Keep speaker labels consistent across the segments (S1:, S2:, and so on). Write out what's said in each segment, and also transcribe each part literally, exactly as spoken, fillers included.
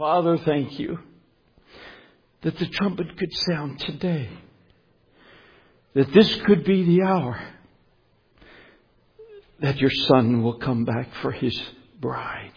S1: Father, thank you that the trumpet could sound today. That this could be the hour that your Son will come back for His bride.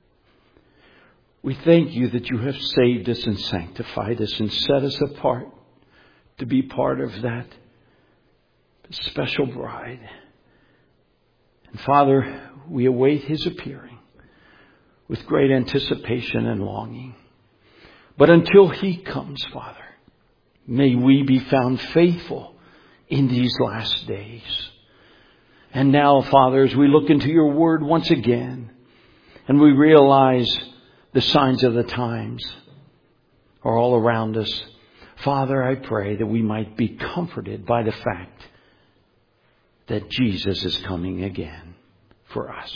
S1: We thank you that you have saved us and sanctified us and set us apart to be part of that special bride. And Father, we await His appearing with great anticipation and longing. But until He comes, Father, may we be found faithful in these last days. And now, Father, as we look into your word once again, and we realize the signs of the times are all around us, Father, I pray that we might be comforted by the fact that Jesus is coming again for us.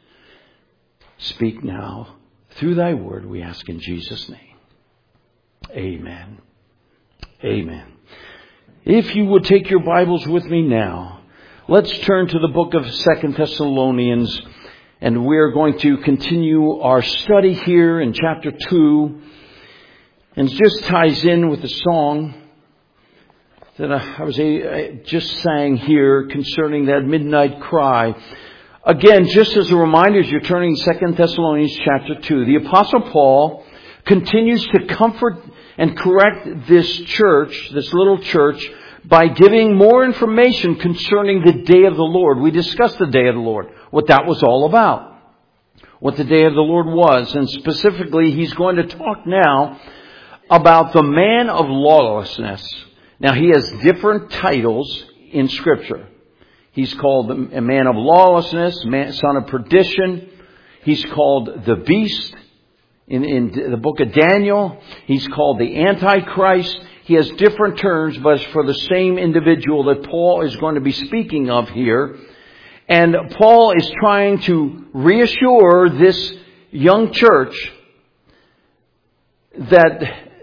S1: Speak now through thy word, we ask in Jesus' name. Amen. Amen. If you would take your Bibles with me now, let's turn to the book of Second Thessalonians, and we're going to continue our study here in chapter two. And it just ties in with the song that I was I just sang here concerning that midnight cry. Again, just as a reminder, as you're turning Second Thessalonians chapter two, the Apostle Paul continues to comfort and correct this church, this little church, by giving more information concerning the day of the Lord. We discussed the day of the Lord, what that was all about, what the day of the Lord was. And specifically, he's going to talk now about the man of lawlessness. Now, he has different titles in Scripture. He's called a man of lawlessness, man, son of perdition. He's called the beast. In, in the book of Daniel, he's called the Antichrist. He has different terms, but it's for the same individual that Paul is going to be speaking of here. And Paul is trying to reassure this young church that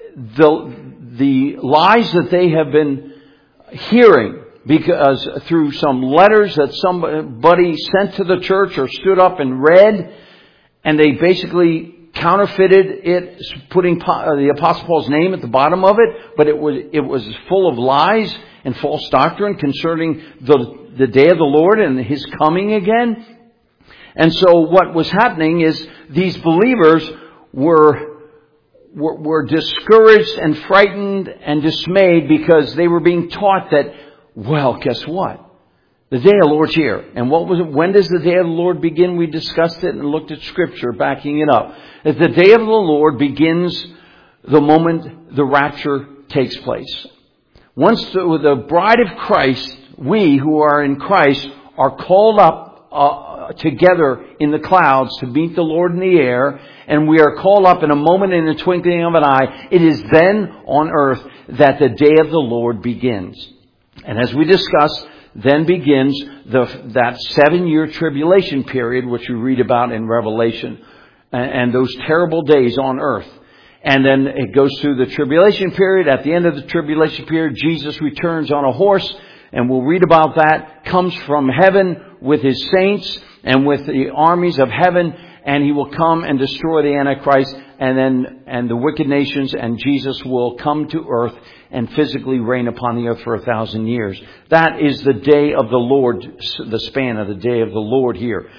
S1: the, the lies that they have been hearing, because through some letters that somebody sent to the church or stood up and read, and they basically counterfeited it, putting the Apostle Paul's name at the bottom of it, but it was it was full of lies and false doctrine concerning the the day of the Lord and His coming again. And so what was happening is these believers were were, were discouraged and frightened and dismayed because they were being taught that, well, guess what? The day of the Lord's here. And what was it? When does the day of the Lord begin? We discussed it and looked at Scripture backing it up. That the day of the Lord begins the moment the rapture takes place. Once the, the bride of Christ, we who are in Christ, are called up uh, together in the clouds to meet the Lord in the air, and we are called up in a moment, in the twinkling of an eye, it is then on earth that the day of the Lord begins. And as we discussed, then begins the, that seven-year tribulation period, which we read about in Revelation, and, and those terrible days on earth. And then it goes through the tribulation period. At the end of the tribulation period, Jesus returns on a horse, and we'll read about that, comes from heaven with His saints and with the armies of heaven, and He will come and destroy the Antichrist and then and the wicked nations, and Jesus will come to earth and physically reign upon the earth for a thousand years. That is the day of the Lord, the span of the day of the Lord here.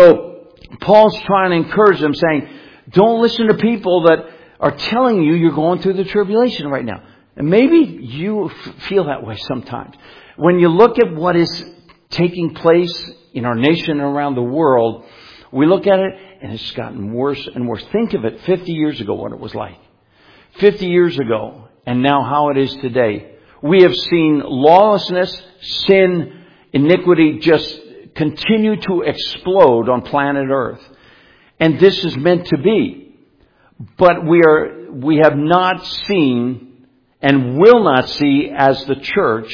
S1: So Paul's trying to encourage them, saying, don't listen to people that are telling you you're going through the tribulation right now. And maybe you f- feel that way sometimes. When you look at what is taking place in our nation and around the world, we look at it and it's gotten worse and worse. Think of it fifty years ago, what it was like. fifty years ago. And now how it is today. We have seen lawlessness, sin, iniquity just continue to explode on planet Earth. And this is meant to be. But we are, we have not seen and will not see as the church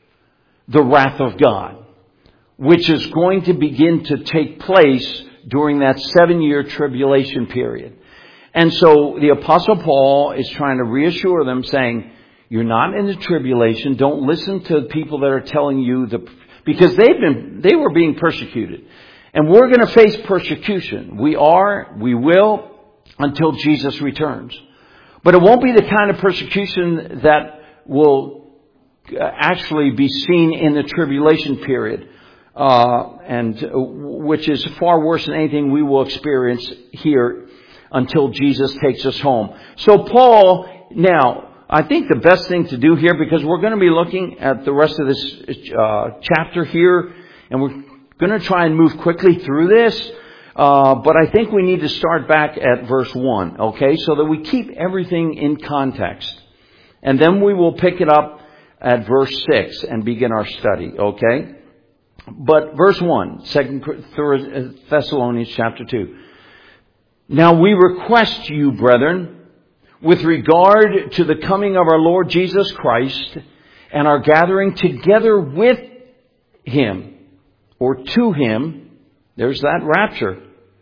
S1: the wrath of God, which is going to begin to take place during that seven-year tribulation period. And so the Apostle Paul is trying to reassure them, saying, you're not in the tribulation. Don't listen to people that are telling you the, because they've been, they were being persecuted. And we're going to face persecution. We are, we will. until Jesus returns. But it won't be the kind of persecution that will actually be seen in the tribulation period, uh, and which is far worse than anything we will experience here until Jesus takes us home. So Paul, now, I think the best thing to do here, because we're going to be looking at the rest of this uh, chapter here, and we're going to try and move quickly through this, uh, but I think we need to start back at verse one, okay, so that we keep everything in context. And then we will pick it up at verse six and begin our study, okay? But verse one, Second Thessalonians chapter two. Now we request you, brethren, with regard to the coming of our Lord Jesus Christ and our gathering together with Him, or to Him, there's that rapture,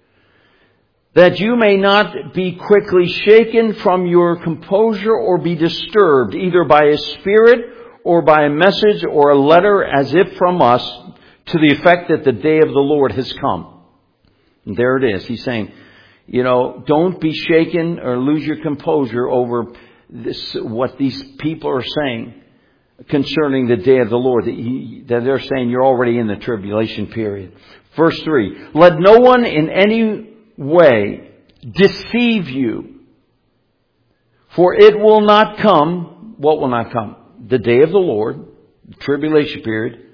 S1: that you may not be quickly shaken from your composure or be disturbed, either by a spirit or by a message or a letter as if from us, to the effect that the day of the Lord has come. And there it is. He's saying, you know, don't be shaken or lose your composure over this, what these people are saying concerning the day of the Lord. That, he, that they're saying you're already in the tribulation period. Verse three, let no one in any way deceive you, for it will not come. What will not come? The day of the Lord, the tribulation period,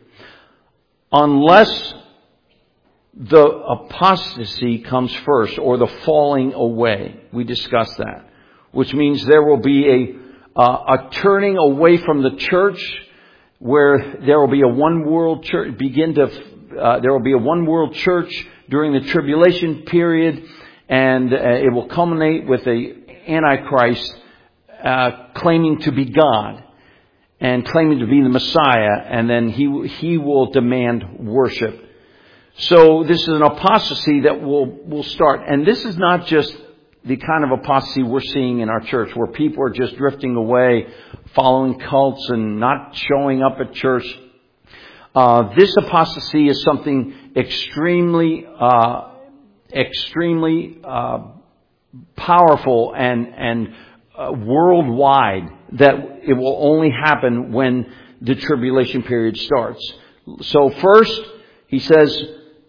S1: unless the apostasy comes first, or the falling away. We discussed that, which means there will be a uh, a turning away from the church, where there will be a one world church. Begin to uh, there will be a one world church during the tribulation period, and uh, it will culminate with a Antichrist uh, claiming to be God and claiming to be the Messiah, and then he he will demand worship. So this is an apostasy that will, will start. And this is not just the kind of apostasy we're seeing in our church, where people are just drifting away, following cults and not showing up at church. Uh, this apostasy is something extremely, uh, extremely uh, powerful and, and uh, worldwide, that it will only happen when the tribulation period starts. So first, he says,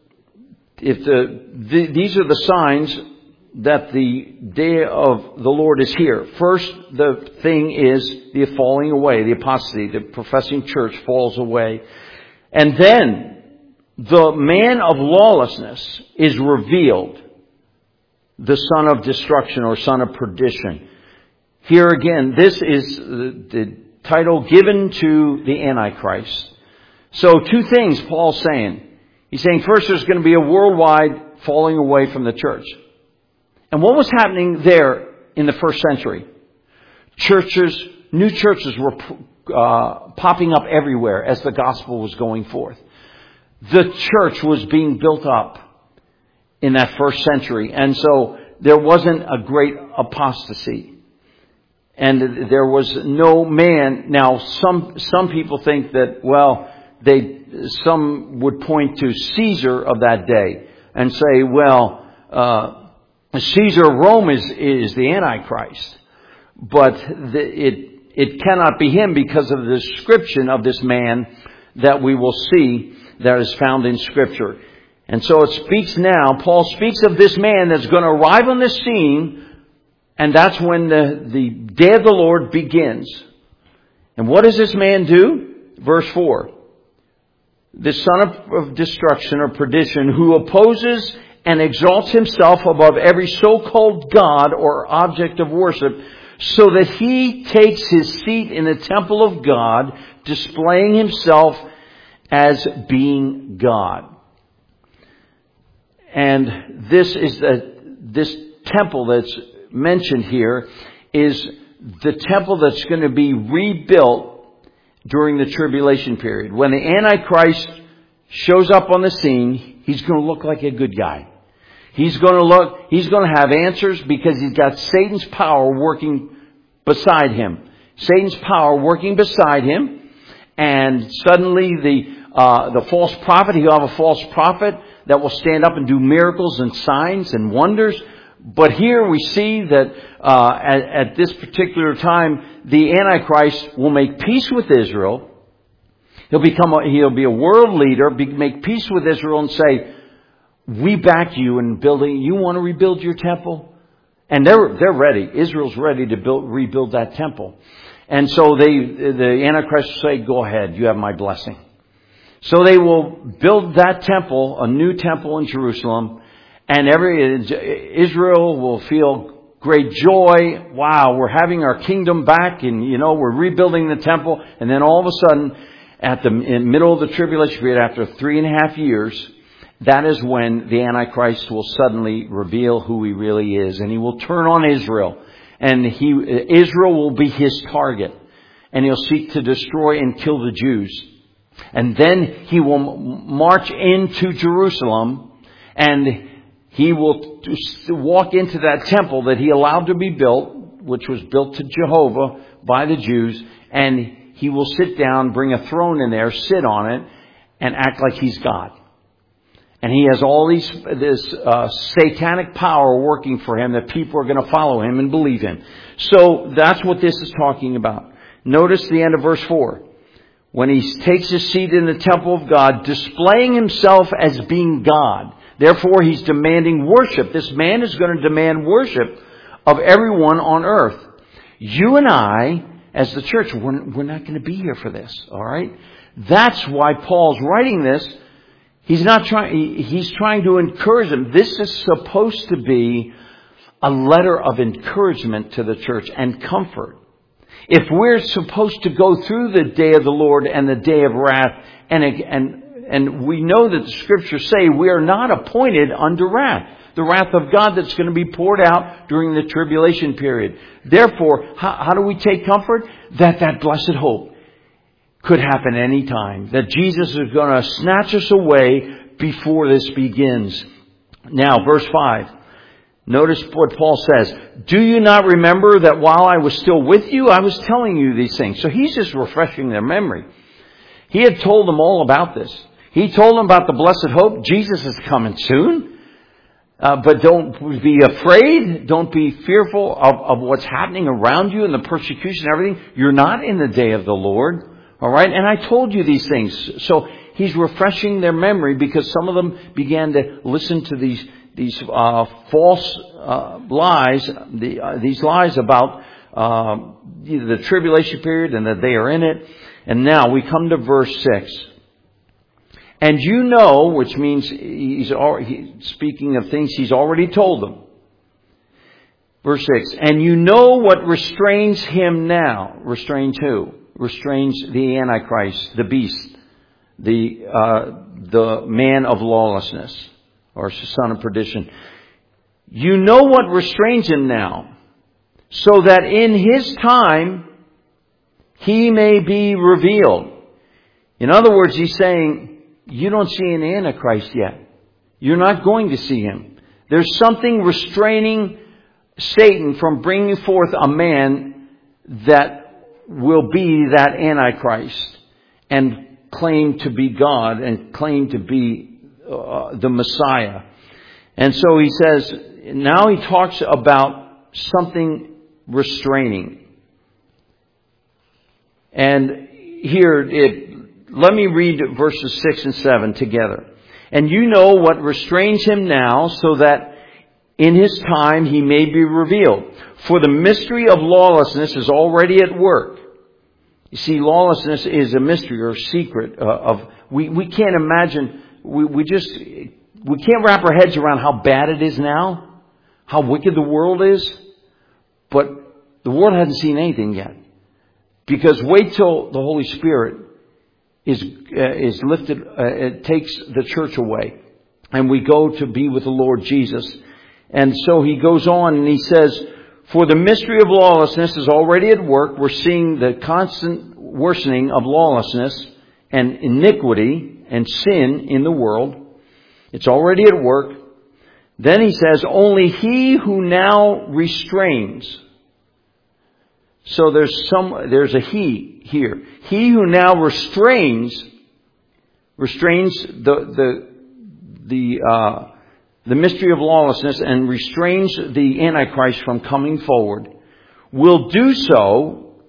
S1: If the, the these are the signs that the day of the Lord is here. First, the thing is the falling away, the apostasy, the professing church falls away. And then the man of lawlessness is revealed, the son of destruction or son of perdition. Here again, this is the, the title given to the Antichrist. So two things Paul's saying. He's saying first there's going to be a worldwide falling away from the church. And what was happening there in the first century? Churches, new churches were uh, popping up everywhere as the gospel was going forth. The church was being built up in that first century. And so there wasn't a great apostasy. And there was no man. Now, some some people think that, well, they some would point to Caesar of that day and say, well, uh, Caesar of Rome is, is the Antichrist. But the, it it cannot be him because of the description of this man that we will see that is found in Scripture. And so it speaks now, Paul speaks of this man that's going to arrive on the scene, and that's when the, the day of the Lord begins. And what does this man do? Verse four. The son of, of destruction or perdition, who opposes and exalts himself above every so-called God or object of worship, so that he takes his seat in the temple of God, displaying himself as being God. And this is the, this temple that's mentioned here is the temple that's going to be rebuilt during the tribulation period. When the Antichrist shows up on the scene, he's going to look like a good guy. He's going to look, he's going to have answers because he's got Satan's power working beside him. Satan's power working beside him. And suddenly the, uh, the false prophet, he'll have a false prophet that will stand up and do miracles and signs and wonders. But here we see that uh, at, at this particular time, the Antichrist will make peace with Israel. He'll become a, he'll be a world leader, be, make peace with Israel, and say, "We back you in building. You want to rebuild your temple?" And they're they're ready. Israel's ready to build rebuild that temple. And so they the Antichrist will say, "Go ahead. You have my blessing." So they will build that temple, a new temple in Jerusalem. And every Israel will feel great joy. Wow, we're having our kingdom back, and you know we're rebuilding the temple. And then all of a sudden, at the in middle of the tribulation period, after three and a half years, that is when the Antichrist will suddenly reveal who he really is, and he will turn on Israel, and he Israel will be his target, and he'll seek to destroy and kill the Jews, and then he will march into Jerusalem, and he will walk into that temple that he allowed to be built, which was built to Jehovah by the Jews, and he will sit down, bring a throne in there, sit on it, and act like he's God. And he has all these this uh, satanic power working for him that people are going to follow him and believe in. So that's what this is talking about. Notice the end of verse four. When he takes his seat in the temple of God, displaying himself as being God. Therefore, he's demanding worship. This man is going to demand worship of everyone on earth. You and I, as the church, we're, we're not going to be here for this. All right? That's why Paul's writing this. He's not trying, he's trying to encourage them. This is supposed to be a letter of encouragement to the church and comfort. If we're supposed to go through the day of the Lord and the day of wrath, and, and, and we know that the scriptures say we are not appointed unto wrath. The wrath of God that's going to be poured out during the tribulation period. Therefore, how, how do we take comfort? That that blessed hope could happen any time. That Jesus is going to snatch us away before this begins. Now, verse five. Notice what Paul says. Do you not remember that while I was still with you, I was telling you these things? So he's just refreshing their memory. He had told them all about this. He told them about the blessed hope. Jesus is coming soon. Uh, but don't be afraid. Don't be fearful of, of what's happening around you and the persecution and everything. You're not in the day of the Lord. All right. And I told you these things. So he's refreshing their memory because some of them began to listen to these these uh, false uh, lies, the, uh, these lies about uh, the tribulation period and that they are in it. And now we come to verse six. And you know, which means he's already, speaking of things he's already told them. Verse six. And you know what restrains him now. Restrains who? Restrains the Antichrist, the beast, the uh, the man of lawlessness, or son of perdition. You know what restrains him now, so that in his time he may be revealed. In other words, he's saying, you don't see an Antichrist yet. You're not going to see him. There's something restraining Satan from bringing forth a man that will be that Antichrist and claim to be God and claim to be uh, the Messiah. And so he says, now he talks about something restraining. And here it Let me read verses six and seven together. And you know what restrains him now, so that in his time he may be revealed. For the mystery of lawlessness is already at work. You see, lawlessness is a mystery or secret uh, of, we, we can't imagine, we, we just, we can't wrap our heads around how bad it is now, how wicked the world is. But the world hasn't seen anything yet. Because wait till the Holy Spirit is uh, is lifted, uh, it takes the church away. And we go to be with the Lord Jesus. And so he goes on and he says, for the mystery of lawlessness is already at work. We're seeing the constant worsening of lawlessness and iniquity and sin in the world. It's already at work. Then he says, only he who now restrains. So there's some, there's a he here. He who now restrains, restrains the, the, the, uh, the mystery of lawlessness and restrains the Antichrist from coming forward, will do so,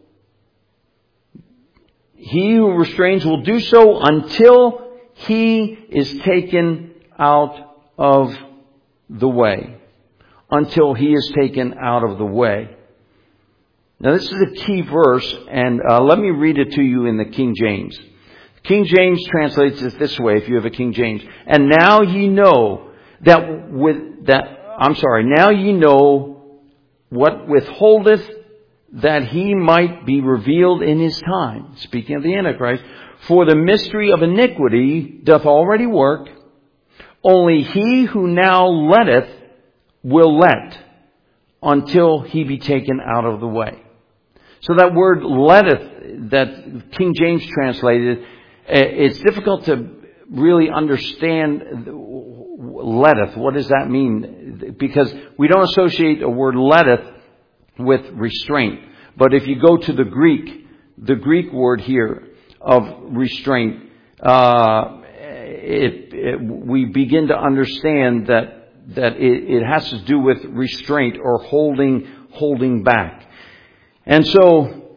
S1: he who restrains will do so until he is taken out of the way. Until he is taken out of the way. Now this is a key verse, and uh, let me read it to you in the King James. King James translates it this way, if you have a King James. And now ye know that with that, I'm sorry, now ye know what withholdeth that he might be revealed in his time. Speaking of the Antichrist, for the mystery of iniquity doth already work. Only he who now letteth will let until he be taken out of the way. So that word letteth that King James translated, it's difficult to really understand letteth. What does that mean? Because we don't associate a word letteth with restraint. But if you go to the Greek, the Greek word here of restraint, uh, it, it, we begin to understand that that it, it has to do with restraint or holding, holding back. And so,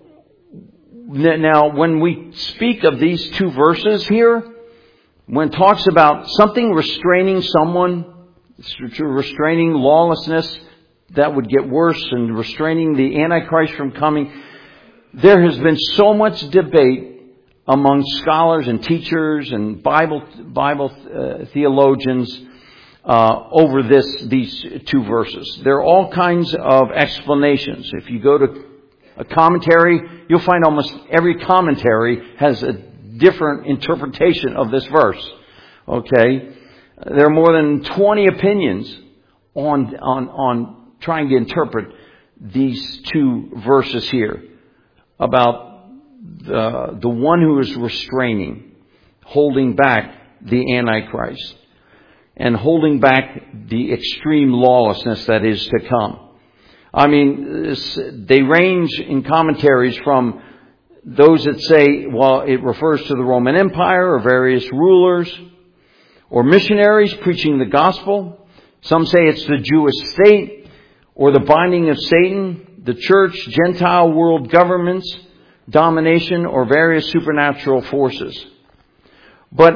S1: now when we speak of these two verses here, when it talks about something restraining someone, restraining lawlessness, that would get worse, and restraining the Antichrist from coming, there has been so much debate among scholars and teachers and Bible Bible uh, theologians uh, over this these two verses. There are all kinds of explanations. If you go to a commentary, you'll find almost every commentary has a different interpretation of this verse. Okay, there are more than twenty opinions on on on trying to interpret these two verses here about the the one who is restraining, holding back the Antichrist, and holding back the extreme lawlessness that is to come. I mean, this, they range in commentaries from those that say, well, it refers to the Roman Empire or various rulers or missionaries preaching the gospel. Some say it's the Jewish state or the binding of Satan, the church, Gentile world governments, domination, or various supernatural forces. But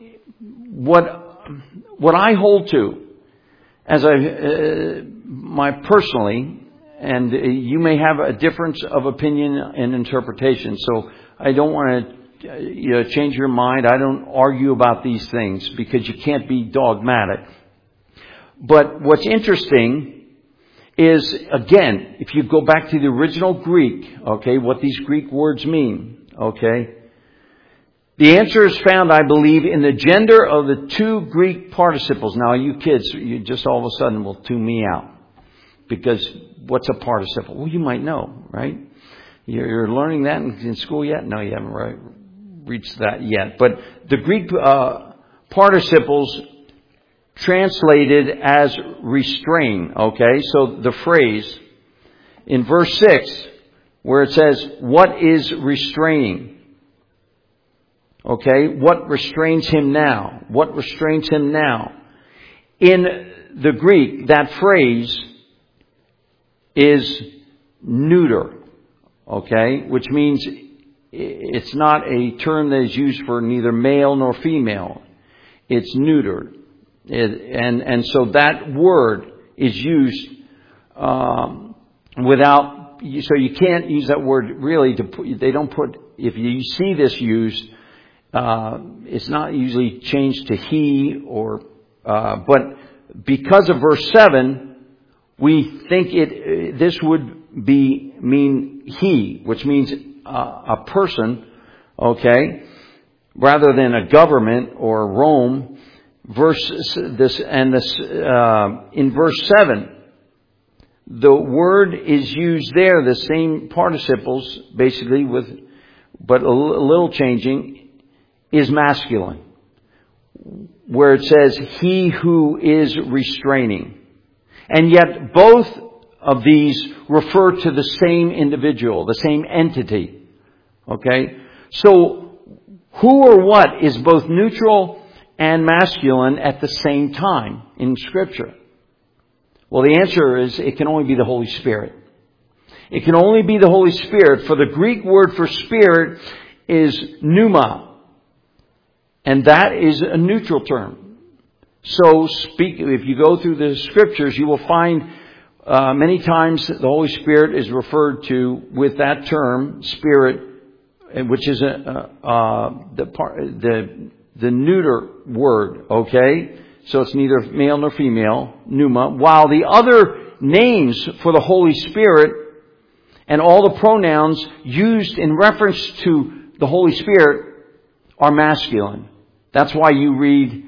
S1: what what I hold to, as I uh, my personally, and you may have a difference of opinion and interpretation, so I don't want to uh, you know, change your mind. I don't argue about these things because you can't be dogmatic. But what's interesting is, again, if you go back to the original Greek, okay, what these Greek words mean, okay, the answer is found, I believe, in the gender of the two Greek participles. Now, you kids, you just all of a sudden will tune me out. Because what's a participle? Well, you might know, right? You're learning that in, in school yet? No, you haven't right, reached that yet. But the Greek uh, participles translated as restrain, okay? So the phrase in verse six, where it says, what is restraining? Okay, what restrains him now? What restrains him now? In the Greek, that phrase is neuter, okay, which means it's not a term that is used for neither male nor female. It's neutered. It, and, and so that word is used um, without, so you can't use that word really to put, they don't put, if you see this used, uh, it's not usually changed to he or, uh, but because of verse seven, we think it, this would be, mean he, which means uh, a person, okay, rather than a government or Rome. Verse this and this uh, in verse seven, the word is used there, the same participles, basically with, but a little changing, is masculine, where it says he who is restraining. And yet both of these refer to the same individual, the same entity. Okay? So who or what is both neutral and masculine at the same time in Scripture? Well, the answer is it can only be the Holy Spirit. It can only be the Holy Spirit, for the Greek word for spirit is pneuma. And that is a neutral term. So speak, if you go through the Scriptures, you will find uh, many times the Holy Spirit is referred to with that term, spirit, which is a, uh, uh, the, part, the, the neuter word, okay? So it's neither male nor female, pneuma, while the other names for the Holy Spirit and all the pronouns used in reference to the Holy Spirit are masculine. That's why you read,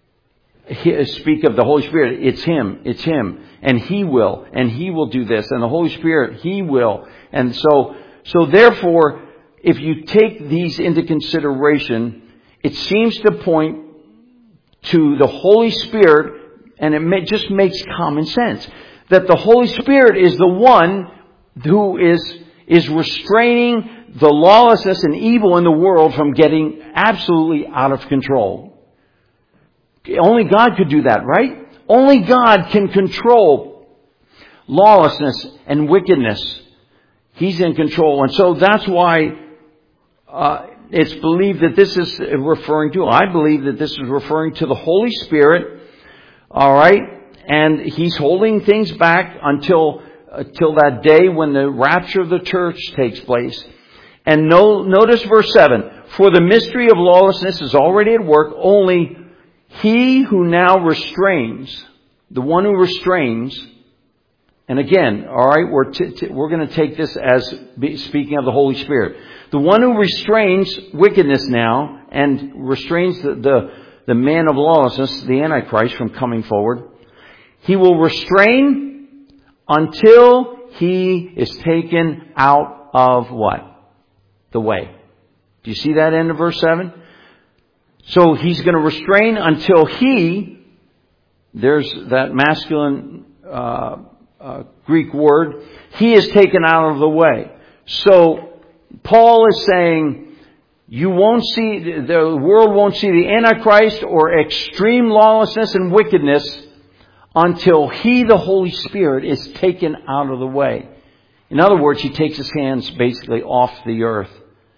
S1: speak of the Holy Spirit. It's Him, it's Him, and He will, and He will do this, and the Holy Spirit, He will. And so, so therefore, if you take these into consideration, it seems to point to the Holy Spirit, and it may, just makes common sense, that the Holy Spirit is the one who is, is restraining the lawlessness and evil in the world from getting absolutely out of control. Only God could do that, right? Only God can control lawlessness and wickedness. He's in control. And so that's why uh, it's believed that this is referring to, I believe that this is referring to the Holy Spirit. All right? And He's holding things back until Till that day when the rapture of the church takes place. And no, notice verse seven. For the mystery of lawlessness is already at work. Only he who now restrains, the one who restrains, and again, all right, we're t- t- we're going to take this as be, speaking of the Holy Spirit. The one who restrains wickedness now and restrains the, the, the man of lawlessness, the Antichrist, from coming forward. He will restrain until he is taken out of what? The way. Do you see that end of verse seven? So he's going to restrain until he, there's that masculine uh, uh, Greek word, he is taken out of the way. So Paul is saying, you won't see, the world won't see the Antichrist or extreme lawlessness and wickedness until He, the Holy Spirit, is taken out of the way. In other words, He takes His hands basically off the earth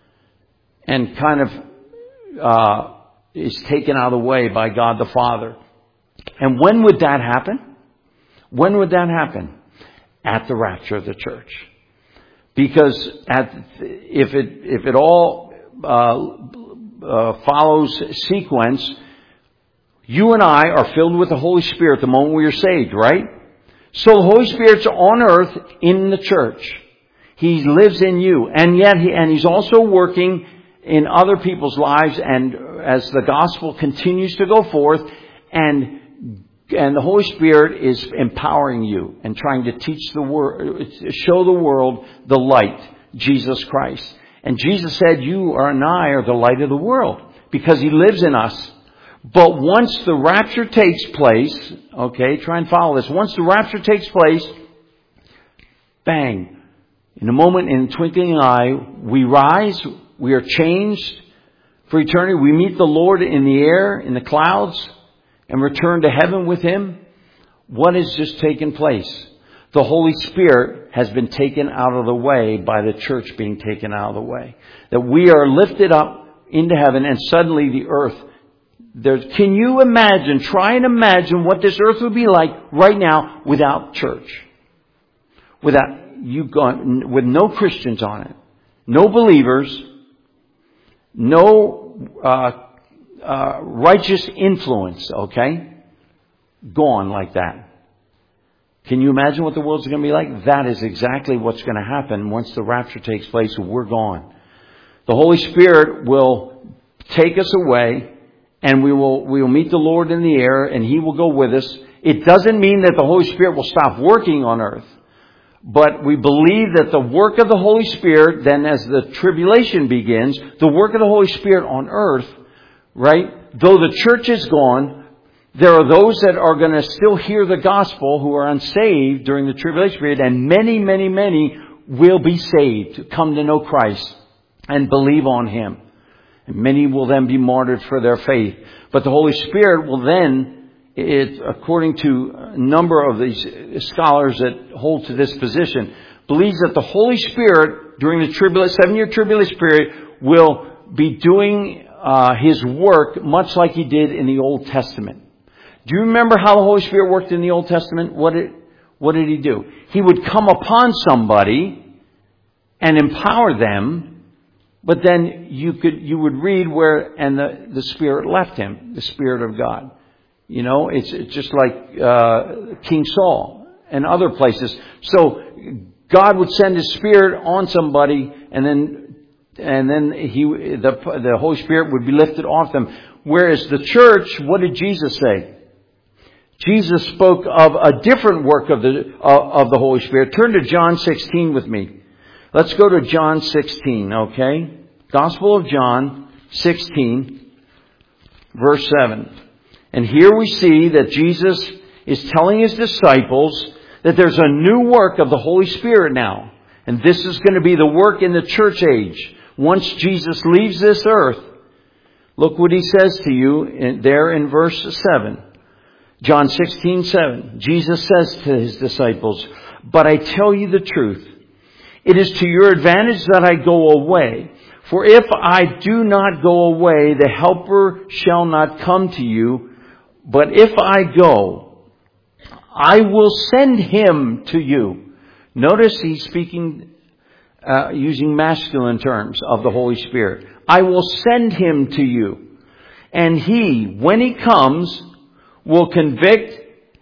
S1: and kind of uh, is taken out of the way by God the Father. And when would that happen? When would that happen? At the rapture of the church. Because at, if it if it all uh, uh, follows sequence, you and I are filled with the Holy Spirit the moment we are saved, right? So the Holy Spirit's on earth in the church. He lives in you. And yet, he, and He's also working in other people's lives. And as the gospel continues to go forth, and, and the Holy Spirit is empowering you and trying to teach the world, show the world the light, Jesus Christ. And Jesus said, you are and I are the light of the world because He lives in us. But once the rapture takes place, okay, try and follow this. Once the rapture takes place, bang, in a moment, in a twinkling eye, we rise, we are changed for eternity. We meet the Lord in the air, in the clouds, and return to heaven with Him. What has just taken place? The Holy Spirit has been taken out of the way by the church being taken out of the way. That we are lifted up into heaven, and suddenly the earth, There's, can you imagine, try and imagine what this earth would be like right now without church? Without you gone, with no Christians on it, no believers, no uh, uh, righteous influence, okay? Gone like that. Can you imagine what the world's going to be like? That is exactly what's going to happen once the rapture takes place. We're gone. The Holy Spirit will take us away. And we will, we will meet the Lord in the air, and He will go with us. It doesn't mean that the Holy Spirit will stop working on earth. But we believe that the work of the Holy Spirit, then as the tribulation begins, the work of the Holy Spirit on earth, right? Though the church is gone, there are those that are going to still hear the gospel who are unsaved during the tribulation period. And many, many, many will be saved, come to know Christ and believe on Him. And many will then be martyred for their faith. But the Holy Spirit will then it, according to a number of these scholars that hold to this position, believes that the Holy Spirit during the tribula- seven-year tribulation period will be doing uh, His work much like He did in the Old Testament. Do you remember how the Holy Spirit worked in the Old Testament? What did, what did He do? He would come upon somebody and empower them, but then you could you would read where and the, the Spirit left him, the Spirit of God. You know, it's, it's just like uh, King Saul and other places. So God would send His Spirit on somebody, and then and then he the the Holy Spirit would be lifted off them. Whereas the church, what did Jesus say? Jesus spoke of a different work of the uh, of the Holy Spirit. Turn to John sixteen with me. Let's go to John sixteen, okay? Gospel of John sixteen, verse seven. And here we see that Jesus is telling His disciples that there's a new work of the Holy Spirit now. And this is going to be the work in the church age. Once Jesus leaves this earth, look what He says to you in, there in verse seven. John sixteen, seven. Jesus says to His disciples, "But I tell you the truth. It is to your advantage that I go away. For if I do not go away, the Helper shall not come to you. But if I go, I will send Him to you." Notice He's speaking uh, using masculine terms of the Holy Spirit. "I will send Him to you. And He, when He comes, will convict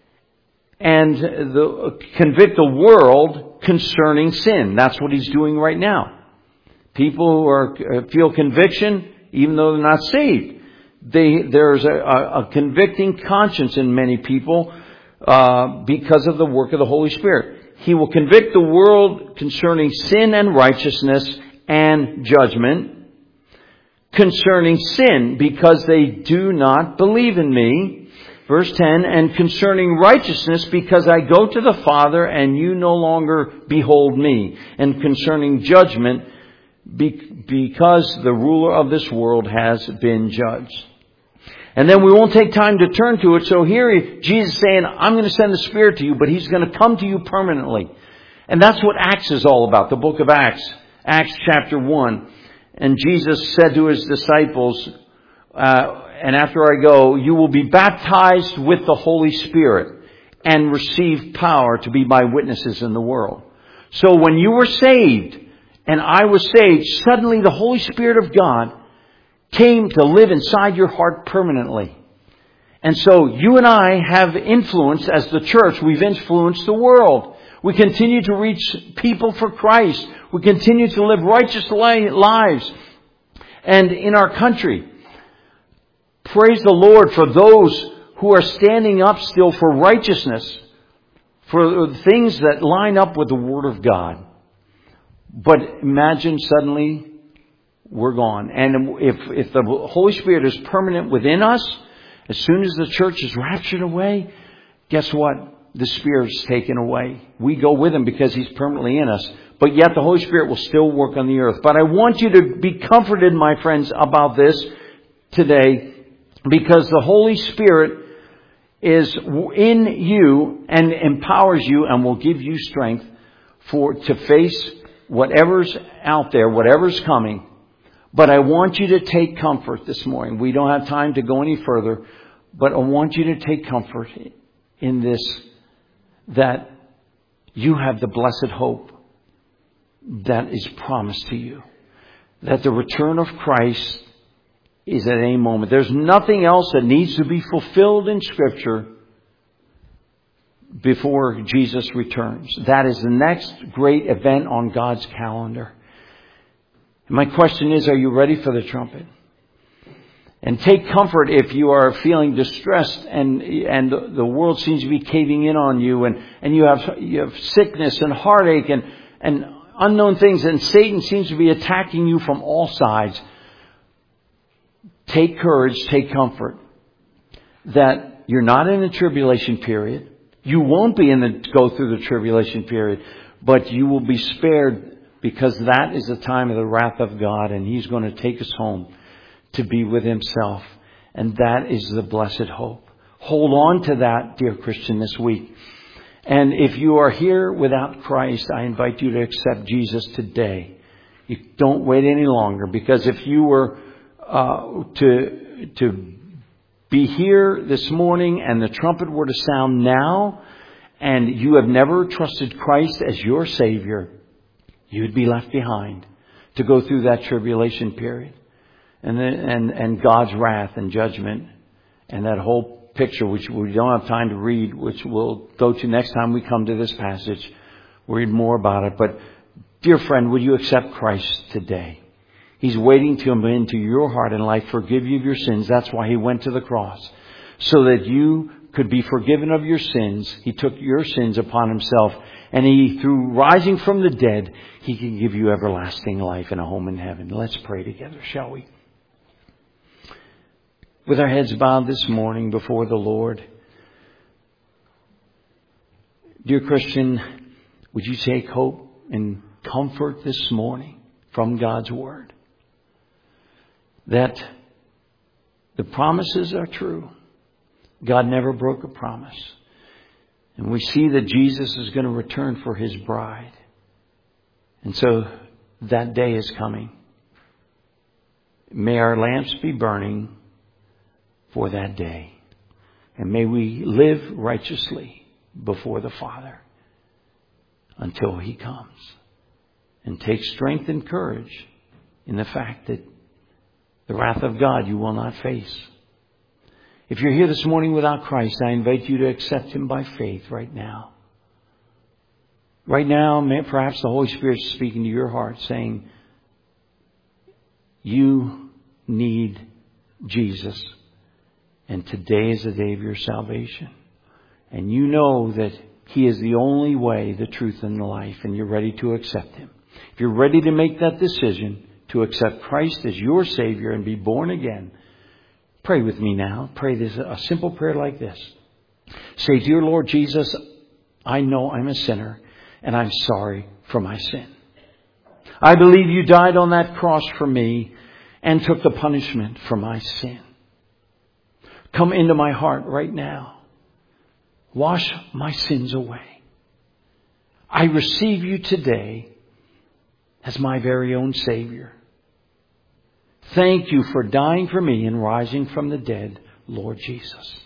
S1: and the, convict the world concerning sin." That's what He's doing right now. People who are, feel conviction, even though they're not saved. They, there's a, a convicting conscience in many people uh, because of the work of the Holy Spirit. He will convict the world concerning sin and righteousness and judgment. Concerning sin, because they do not believe in me. Verse ten, "And concerning righteousness, because I go to the Father and you no longer behold me. And concerning judgment, be, because the ruler of this world has been judged." And then we won't take time to turn to it. So here Jesus is saying, I'm going to send the Spirit to you, but He's going to come to you permanently. And that's what Acts is all about, the book of Acts. Acts chapter one. And Jesus said to His disciples, uh, and after I go, you will be baptized with the Holy Spirit and receive power to be my witnesses in the world. So when you were saved, and I was saved, suddenly the Holy Spirit of God came to live inside your heart permanently. And so you and I have influence as the church. We've influenced the world. We continue to reach people for Christ. We continue to live righteous lives. And in our country, praise the Lord for those who are standing up still for righteousness, for things that line up with the Word of God. But imagine suddenly we're gone. And if, if the Holy Spirit is permanent within us, as soon as the church is raptured away, guess what? The Spirit's taken away. We go with Him because He's permanently in us. But yet the Holy Spirit will still work on the earth. But I want you to be comforted, my friends, about this today, because the Holy Spirit is in you and empowers you and will give you strength for to face whatever's out there, whatever's coming. But I want you to take comfort this morning. We don't have time to go any further, but I want you to take comfort in this, that you have the blessed hope that is promised to you. That the return of Christ is at any moment. There's nothing else that needs to be fulfilled in Scripture before Jesus returns. That is the next great event on God's calendar. My question is, are you ready for the trumpet? And take comfort if you are feeling distressed and and the world seems to be caving in on you, and, and you have you have sickness and heartache and, and unknown things, and Satan seems to be attacking you from all sides. Take courage, take comfort that you're not in the tribulation period. You won't be in the go through the tribulation period, but you will be spared, because that is the time of the wrath of God, and He's going to take us home to be with Himself. And that is the blessed hope. Hold on to that, dear Christian, this week. And if you are here without Christ, I invite you to accept Jesus today. You don't wait any longer, because if you were uh, to to be here this morning and the trumpet were to sound now, and you have never trusted Christ as your Savior, you'd be left behind to go through that tribulation period, and then, and and God's wrath and judgment, and that whole picture, which we don't have time to read, which we'll go to next time we come to this passage. We'll read more about it. But dear friend, will you accept Christ today? He's waiting to come into your heart and life, forgive you of your sins. That's why He went to the cross, so that you could be forgiven of your sins. He took your sins upon Himself, and He, through rising from the dead, He can give you everlasting life and a home in heaven. Let's pray together, shall we? With our heads bowed this morning before the Lord, dear Christian, would you take hope and comfort this morning from God's Word? That the promises are true. God never broke a promise. And we see that Jesus is going to return for His bride. And so that day is coming. May our lamps be burning for that day. And may we live righteously before the Father until He comes. And take strength and courage in the fact that the wrath of God you will not face. If you're here this morning without Christ, I invite you to accept Him by faith right now. Right now, may, perhaps the Holy Spirit is speaking to your heart, saying, you need Jesus. And today is the day of your salvation. And you know that He is the only way, the truth, and the life. And you're ready to accept Him. If you're ready to make that decision to accept Christ as your Savior and be born again, pray with me now. Pray this, a simple prayer like this. Say, dear Lord Jesus, I know I'm a sinner and I'm sorry for my sin. I believe you died on that cross for me and took the punishment for my sin. Come into my heart right now. Wash my sins away. I receive you today as my very own Savior. Thank you for dying for me and rising from the dead, Lord Jesus.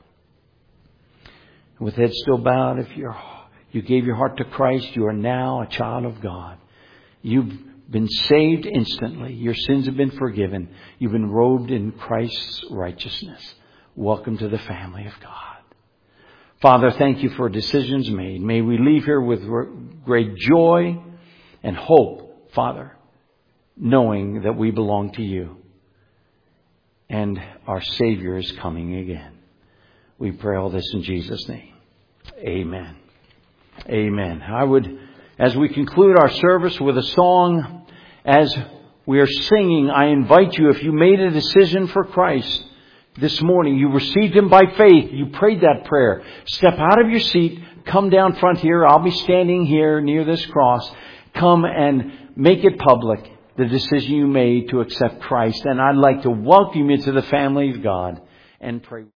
S1: With head still bowed, if you're, you gave your heart to Christ, you are now a child of God. You've been saved instantly. Your sins have been forgiven. You've been robed in Christ's righteousness. Welcome to the family of God. Father, thank you for decisions made. May we leave here with great joy and hope, Father, knowing that we belong to you and our Savior is coming again. We pray all this in Jesus' name. Amen. Amen. I would, as we conclude our service with a song, as we are singing, I invite you, if you made a decision for Christ this morning, you received Him by faith, you prayed that prayer, step out of your seat, come down front here. I'll be standing here near this cross. Come and make it public, the decision you made to accept Christ. And I'd like to welcome you to the family of God and pray.